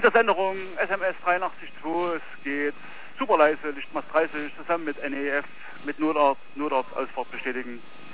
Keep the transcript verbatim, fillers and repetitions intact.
Altersänderung S M S dreiundachtzig zwei, es geht super leise, Lichtmast dreißig, zusammen mit N E F, mit Notarzt, Notarzt, Ausfahrt bestätigen.